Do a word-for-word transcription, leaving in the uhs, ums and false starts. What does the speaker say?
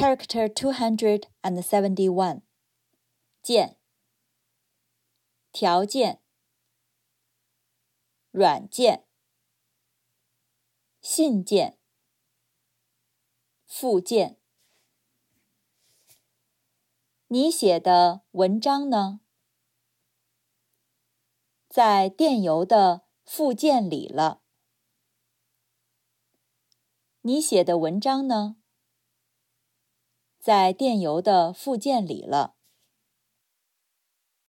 Character two hundred seventy-one 件条件软件信件附件你写的文章呢？在电邮的附件里了。你写的文章呢？在电邮的附件里了。